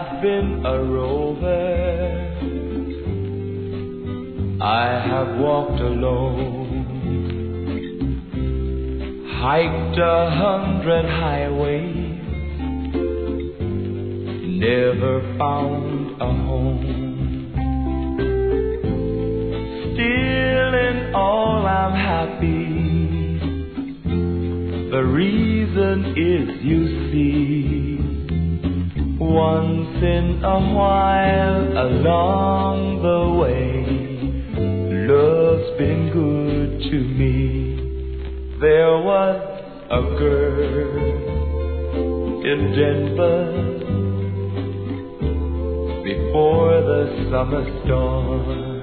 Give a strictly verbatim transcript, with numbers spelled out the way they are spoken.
have been a rover, I have walked alone, hiked a hundred highways, never found a home. Still in all I'm happy. The reason is, you see, once in a while along the way, love's been good to me. There was a girl in Denver before the summer storm.